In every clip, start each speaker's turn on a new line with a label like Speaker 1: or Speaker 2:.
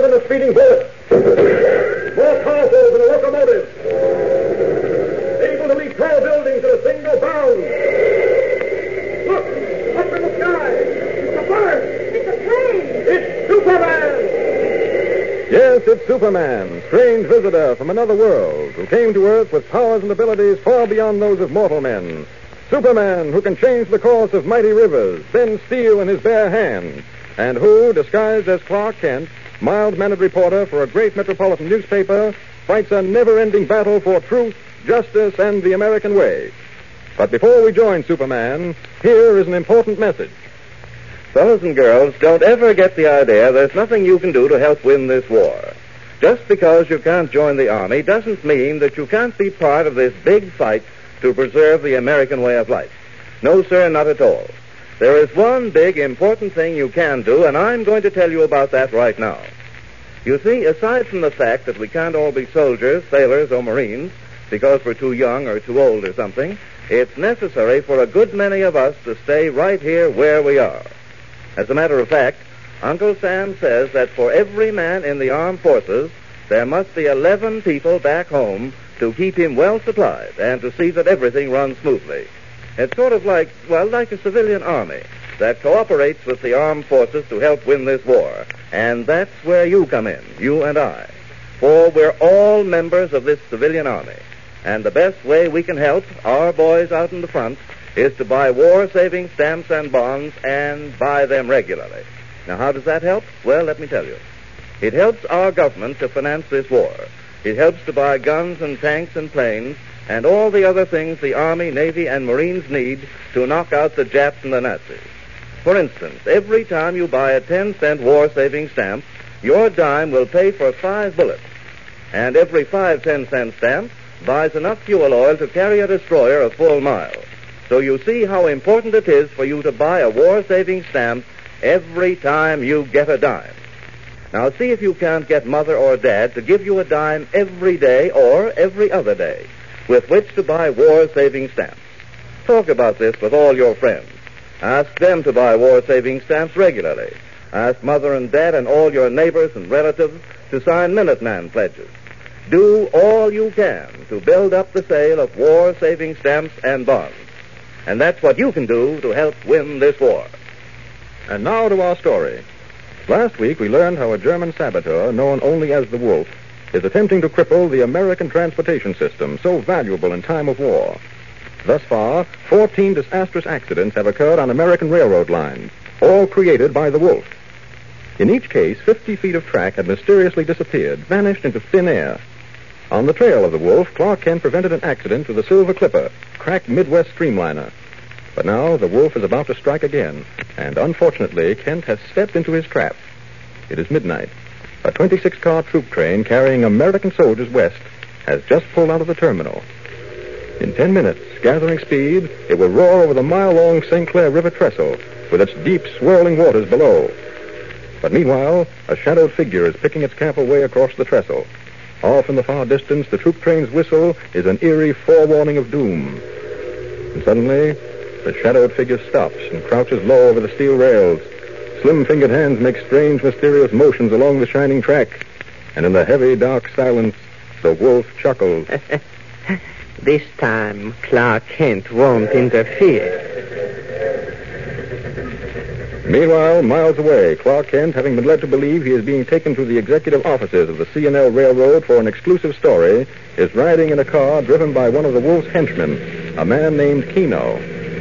Speaker 1: than a speeding bullet. More powerful than a locomotive. Able to leap tall buildings in a single bound. Look! Up in the sky! It's a bird!
Speaker 2: It's a plane!
Speaker 1: It's Superman!
Speaker 3: Yes, it's Superman, strange visitor from another world, who came to Earth with powers and abilities far beyond those of mortal men. Superman, who can change the course of mighty rivers, bend steel in his bare hands, and who, disguised as Clark Kent, mild-mannered reporter for a great metropolitan newspaper, fights a never-ending battle for truth, justice, and the American way. But before we join Superman, here is an important message.
Speaker 4: Fellows and girls, don't ever get the idea there's nothing you can do to help win this war. Just because you can't join the Army doesn't mean that you can't be part of this big fight to preserve the American way of life. No, sir, not at all. There is one big, important thing you can do, and I'm going to tell you about that right now. You see, aside from the fact that we can't all be soldiers, sailors, or Marines, because we're too young or too old or something, it's necessary for a good many of us to stay right here where we are. As a matter of fact, Uncle Sam says that for every man in the armed forces, there must be 11 people back home to keep him well supplied and to see that everything runs smoothly. It's sort of like a civilian army that cooperates with the armed forces to help win this war. And that's where you come in, you and I. For we're all members of this civilian army. And the best way we can help our boys out in the front is to buy war-saving stamps and bonds and buy them regularly. Now, how does that help? Well, let me tell you. It helps our government to finance this war. It helps to buy guns and tanks and planes and all the other things the Army, Navy, and Marines need to knock out the Japs and the Nazis. For instance, every time you buy a 10-cent war-saving stamp, your dime will pay for 5 bullets. And every 5 10-cent stamps buys enough fuel oil to carry a destroyer a full mile. So you see how important it is for you to buy a war-saving stamp every time you get a dime. Now, see if you can't get Mother or Dad to give you a dime every day or every other day with which to buy war-saving stamps. Talk about this with all your friends. Ask them to buy war-saving stamps regularly. Ask Mother and Dad and all your neighbors and relatives to sign Minuteman pledges. Do all you can to build up the sale of war-saving stamps and bonds. And that's what you can do to help win this war.
Speaker 3: And now to our story. Last week we learned how a German saboteur, known only as the Wolf, is attempting to cripple the American transportation system, so valuable in time of war. Thus far, 14 disastrous accidents have occurred on American railroad lines, all created by the Wolf. In each case, 50 feet of track had mysteriously disappeared, vanished into thin air. On the trail of the Wolf, Clark Kent prevented an accident with the Silver Clipper, cracked Midwest streamliner. But now the Wolf is about to strike again, and unfortunately, Kent has stepped into his trap. It is midnight. A 26-car troop train carrying American soldiers west has just pulled out of the terminal. In 10 minutes, gathering speed, it will roar over the mile-long St. Clair River trestle with its deep, swirling waters below. But meanwhile, a shadowed figure is picking its careful way across the trestle. Off in the far distance, the troop train's whistle is an eerie forewarning of doom. And suddenly, the shadowed figure stops and crouches low over the steel rails. Slim-fingered hands make strange, mysterious motions along the shining track. And in the heavy, dark silence, the Wolf chuckles.
Speaker 5: This time, Clark Kent won't interfere.
Speaker 3: Meanwhile, miles away, Clark Kent, having been led to believe he is being taken to the executive offices of the C&L Railroad for an exclusive story, is riding in a car driven by one of the Wolf's henchmen, a man named Keno.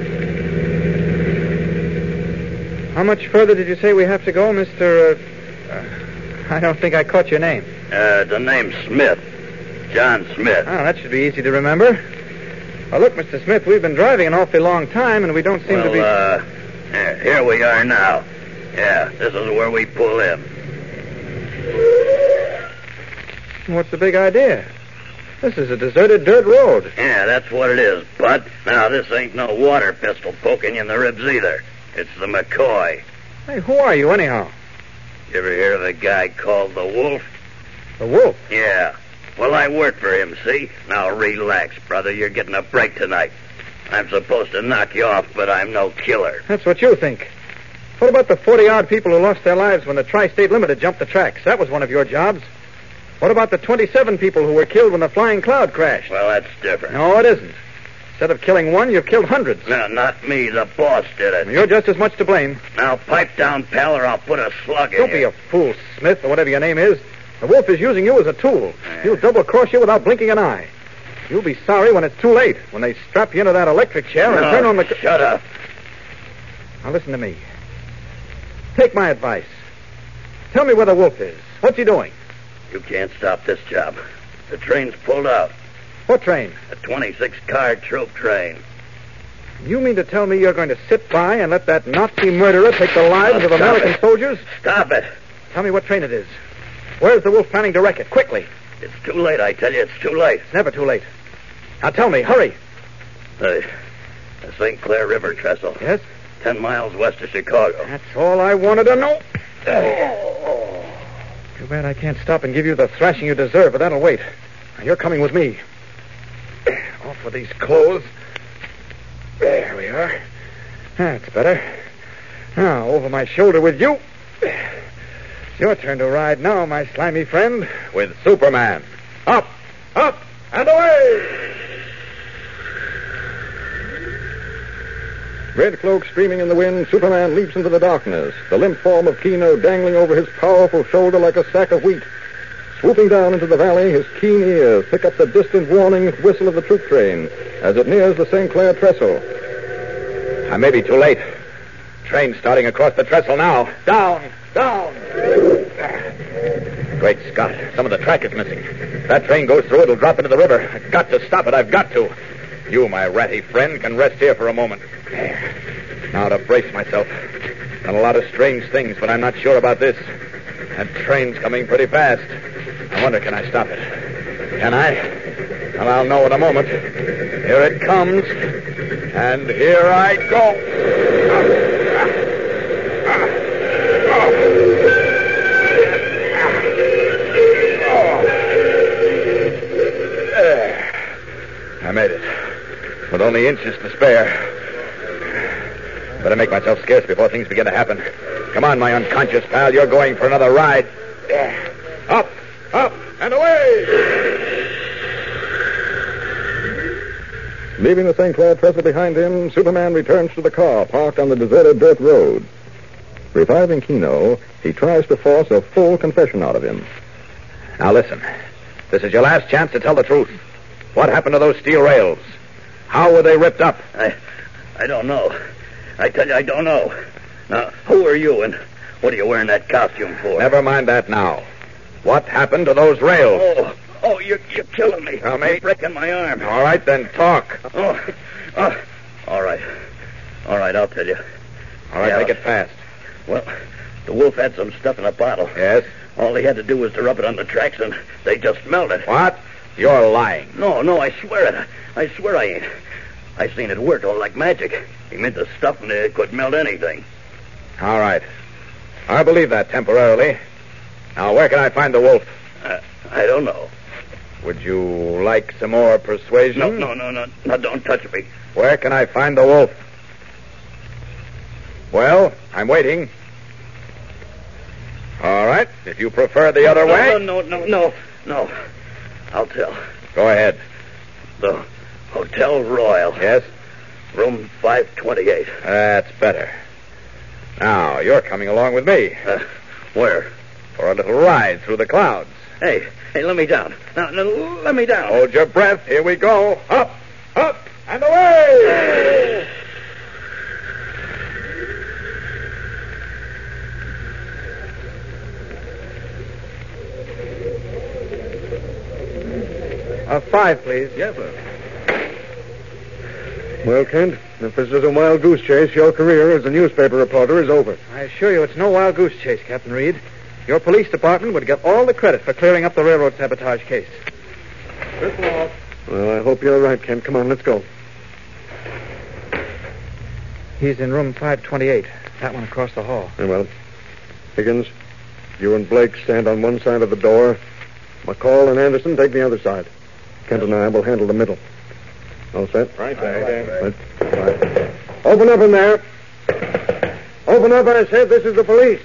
Speaker 6: How much further did you say we have to go, Mr. I don't think I caught your name.
Speaker 7: The name's Smith. John Smith.
Speaker 6: Oh, that should be easy to remember. Well, look, Mr. Smith, we've been driving an awfully long time, and we don't seem to be...
Speaker 7: Here we are now. Yeah, this is where we pull in.
Speaker 6: What's the big idea? This is a deserted dirt road.
Speaker 7: Yeah, that's what it is, Bud. Now, this ain't no water pistol poking you in the ribs either. It's the McCoy.
Speaker 6: Hey, who are you, anyhow?
Speaker 7: You ever hear of the guy called the Wolf?
Speaker 6: The Wolf?
Speaker 7: Yeah. Well, I work for him, see? Now, relax, brother. You're getting a break tonight. I'm supposed to knock you off, but I'm no killer.
Speaker 6: That's what you think. What about the 40-odd people who lost their lives when the Tri-State Limited jumped the tracks? That was one of your jobs. What about the 27 people who were killed when the Flying Cloud crashed?
Speaker 7: Well, that's different.
Speaker 6: No, it isn't. Instead of killing one, you've killed hundreds.
Speaker 7: No, not me. The boss did it.
Speaker 6: You're just as much to blame.
Speaker 7: Now pipe down, pal, or I'll put a slug in
Speaker 6: Don't be
Speaker 7: you.
Speaker 6: a fool, Smith, or whatever your name is. The wolf is using you as a tool. He'll double-cross you without blinking an eye. You'll be sorry when it's too late, when they strap you into that electric chair and turn on the...
Speaker 7: Shut up.
Speaker 6: Now, listen to me. Take my advice. Tell me where the wolf is. What's he doing?
Speaker 7: You can't stop this job. The train's pulled out.
Speaker 6: What train?
Speaker 7: A 26-car troop train.
Speaker 6: You mean to tell me you're going to sit by and let that Nazi murderer take the lives of
Speaker 7: Stop
Speaker 6: American
Speaker 7: it.
Speaker 6: soldiers?
Speaker 7: Stop it.
Speaker 6: Tell me what train it is. Where's the wolf planning to wreck it? Quickly.
Speaker 7: It's too late, I tell you. It's too late.
Speaker 6: It's never too late. Now tell me. Hurry.
Speaker 7: The St. Clair River trestle.
Speaker 6: Yes?
Speaker 7: 10 miles west of Chicago.
Speaker 6: That's all I wanted to know. Too bad I can't stop and give you the thrashing you deserve, but that'll wait. Now, you're coming with me. Off with these clothes. There we are. That's better. Now, over my shoulder with you. It's your turn to ride now, my slimy friend.
Speaker 3: With Superman.
Speaker 6: Up, up, and away!
Speaker 3: Red cloak streaming in the wind, Superman leaps into the darkness, the limp form of Keno dangling over his powerful shoulder like a sack of wheat. Swooping down into the valley, his keen ears pick up the distant warning whistle of the troop train as it nears the St. Clair trestle.
Speaker 6: I may be too late. Train starting across the trestle now. Down, down. Great Scott, some of the track is missing. If that train goes through, it'll drop into the river. I've got to stop it. I've got to. You, my ratty friend, can rest here for a moment. There. Now to brace myself. Done a lot of strange things, but I'm not sure about this. That train's coming pretty fast. I wonder, can I stop it? Can I? Well, I'll know in a moment. Here it comes. And here I go. There. I made it. With only inches to spare. Better make myself scarce before things begin to happen. Come on, my unconscious pal. You're going for another ride. Up, up, and away!
Speaker 3: Leaving the St. Clair trestle behind him, Superman returns to the car parked on the deserted dirt road. Reviving Keno, he tries to force a full confession out of him.
Speaker 6: Now listen. This is your last chance to tell the truth. What happened to those steel rails? How were they ripped up?
Speaker 7: I don't know. I tell you, I don't know. Now, who are you and what are you wearing that costume for?
Speaker 6: Never mind that now. What happened to those rails?
Speaker 7: Oh, you're killing me.
Speaker 6: Now, mate.
Speaker 7: You're breaking my arm.
Speaker 6: All right, then talk.
Speaker 7: All right. All right, I'll tell you.
Speaker 6: All right, make it fast.
Speaker 7: Well, the wolf had some stuff in a bottle.
Speaker 6: Yes?
Speaker 7: All he had to do was to rub it on the tracks, and they just melted.
Speaker 6: What? You're lying.
Speaker 7: No, I swear it. I swear I ain't. I seen it work all like magic. He made the stuff and it could melt anything.
Speaker 6: All right. I believe that temporarily. Now, where can I find the wolf?
Speaker 7: I don't know.
Speaker 6: Would you like some more persuasion?
Speaker 7: No, don't touch me.
Speaker 6: Where can I find the wolf? Well, I'm waiting. All right, if you prefer the other way.
Speaker 7: No. I'll tell.
Speaker 6: Go ahead.
Speaker 7: The Hotel Royal.
Speaker 6: Yes?
Speaker 7: Room 528.
Speaker 6: That's better. Now, you're coming along with me.
Speaker 7: Where?
Speaker 6: For a little ride through the clouds.
Speaker 7: Hey, let me down. Now, let me down.
Speaker 6: Hold your breath. Here we go. Up, up, and away! Five, please.
Speaker 1: Yes, sir. Well, Kent, if this is a wild goose chase, your career as a newspaper reporter is over.
Speaker 6: I assure you it's no wild goose chase, Captain Reed. Your police department would get all the credit for clearing up the railroad sabotage case.
Speaker 1: Well, I hope you're right, Kent. Come on, let's go.
Speaker 6: He's in room 528. That one across the hall.
Speaker 1: Very well. Higgins, you and Blake stand on one side of the door. McCall and Anderson take the other side. Kent and I will handle the middle. All set?
Speaker 3: Right.
Speaker 1: Right. Open up in there. Open Open up, I said. This is the police.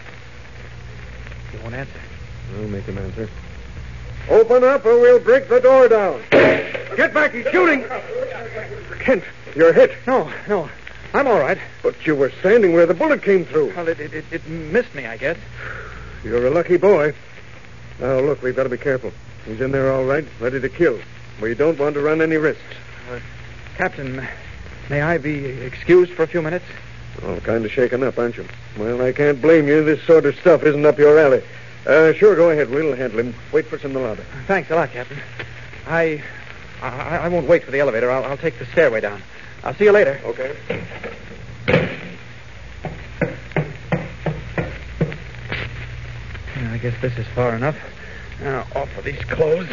Speaker 6: He won't answer.
Speaker 3: I'll make him answer.
Speaker 1: Open up or we'll break the door down. Get back, he's shooting. Kent, you're hit.
Speaker 6: No. I'm all right.
Speaker 1: But you were standing where the bullet came through.
Speaker 6: Well, it missed me, I guess.
Speaker 1: You're a lucky boy. Now, look, we've got to be careful. He's in there all right, ready to kill. We don't want to run any risks.
Speaker 6: Captain, may I be excused for a few minutes?
Speaker 1: Oh, kind of shaken up, aren't you? Well, I can't blame you. This sort of stuff isn't up your alley. Sure, go ahead. We'll handle him. Wait for us in the lobby.
Speaker 6: Thanks a lot, Captain. I won't wait for the elevator. I'll take the stairway down. I'll see you later.
Speaker 1: Okay.
Speaker 6: I guess this is far enough. Now, off with these clothes.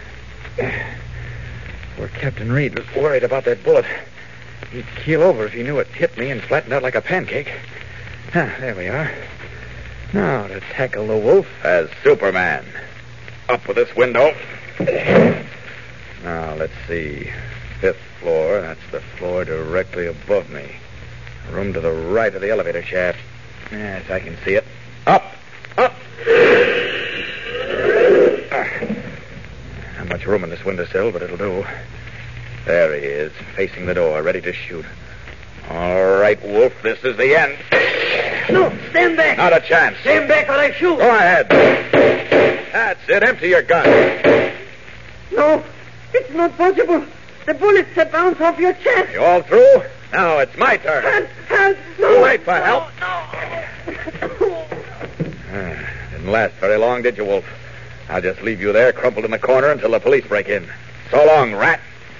Speaker 6: Poor Captain Reed was worried about that bullet. He'd keel over if he knew it hit me and flattened out like a pancake. There we are. Now to tackle the wolf
Speaker 4: As Superman. Up with this window.
Speaker 6: Now, let's see. 5th floor. That's the floor directly above me. Room to the right of the elevator shaft. Yes, I can see it. Up! Not much room in this windowsill, but it'll do. There he is, facing the door, ready to shoot. All right, Wolf, this is the end.
Speaker 7: No, stand back.
Speaker 6: Not a chance.
Speaker 7: Stand back or I shoot.
Speaker 6: Go ahead. That's it. Empty your gun.
Speaker 2: No, it's not possible. The bullets have bounced off your chest.
Speaker 6: You all through? Now it's my turn.
Speaker 2: Help!
Speaker 6: Too late for help.
Speaker 2: No.
Speaker 6: Didn't last very long, did you, Wolf? I'll just leave you there, crumpled in the corner, until the police break in. So long, rat.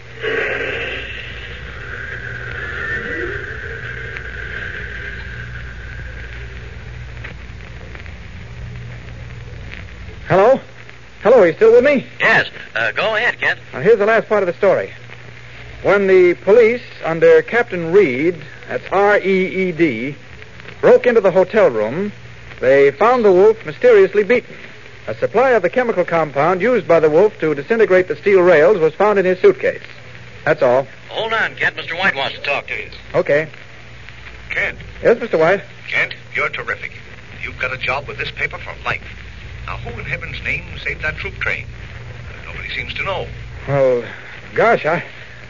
Speaker 6: Hello? Hello, are you still with me?
Speaker 7: Yes. Go ahead, Kent.
Speaker 6: Now, here's the last part of the story. When the police, under Captain Reed, that's R-E-E-D, broke into the hotel room, they found the wolf mysteriously beaten. A supply of the chemical compound used by the wolf to disintegrate the steel rails was found in his suitcase. That's all.
Speaker 7: Hold on, Kent. Mr. White wants to talk to you.
Speaker 6: Okay.
Speaker 8: Kent,
Speaker 6: Yes, Mr. White?
Speaker 8: Kent, you're terrific. You've got a job with this paper for life. Now, who in heaven's name saved that troop train? Nobody seems to know.
Speaker 6: Well, gosh, I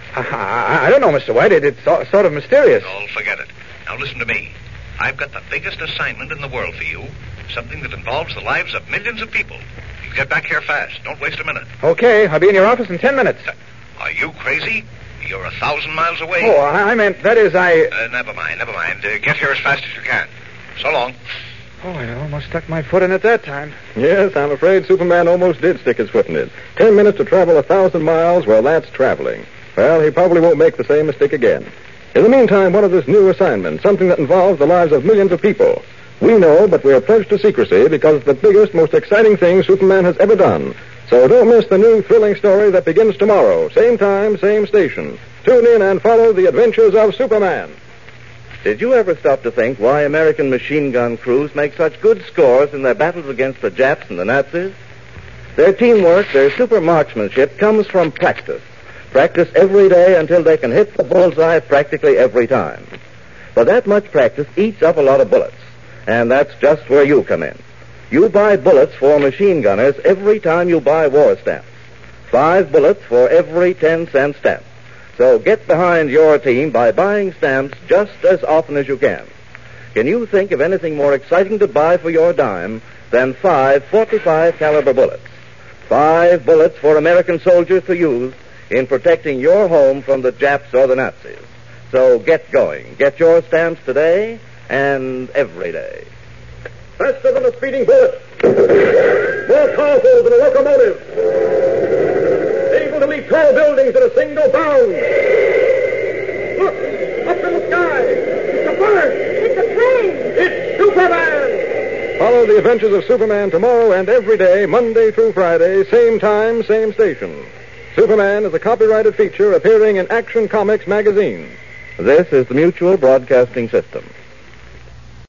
Speaker 6: don't know, Mr. White. It's sort of mysterious.
Speaker 8: Oh, forget it. Now, listen to me. I've got the biggest assignment in the world for you. Something that involves the lives of millions of people. You get back here fast. Don't waste a minute.
Speaker 6: Okay, I'll be in your office in 10 minutes.
Speaker 8: Are you crazy? You're 1,000 miles away.
Speaker 6: Oh, I meant, that is,
Speaker 8: Never mind. Get here as fast as you can. So long.
Speaker 6: Oh, I almost stuck my foot in it that time.
Speaker 3: Yes, I'm afraid Superman almost did stick his foot in it. 10 minutes to travel 1,000 miles, well, that's traveling. Well, he probably won't make the same mistake again. In the meantime, what is this new assignment? Something that involves the lives of millions of people. We know, but we're pledged to secrecy because it's the biggest, most exciting thing Superman has ever done. So don't miss the new thrilling story that begins tomorrow. Same time, same station. Tune in and follow the adventures of Superman.
Speaker 4: Did you ever stop to think why American machine gun crews make such good scores in their battles against the Japs and the Nazis? Their teamwork, their super marksmanship comes from practice. Practice every day until they can hit the bullseye practically every time. But that much practice eats up a lot of bullets. And that's just where you come in. You buy bullets for machine gunners every time you buy war stamps. 5 bullets for every 10-cent stamp. So get behind your team by buying stamps just as often as you can. Can you think of anything more exciting to buy for your dime than 5 .45 caliber bullets? 5 bullets for American soldiers to use in protecting your home from the Japs or the Nazis. So get going. Get your stamps today and every day.
Speaker 1: Faster than a speeding bullet. More powerful than a locomotive. Able to leap tall buildings in a single bound. Look, up in the sky. It's a bird.
Speaker 2: It's a plane.
Speaker 1: It's Superman.
Speaker 3: Follow the adventures of Superman tomorrow and every day, Monday through Friday, same time, same station. Superman is a copyrighted feature appearing in Action Comics magazine.
Speaker 4: This is the Mutual Broadcasting System.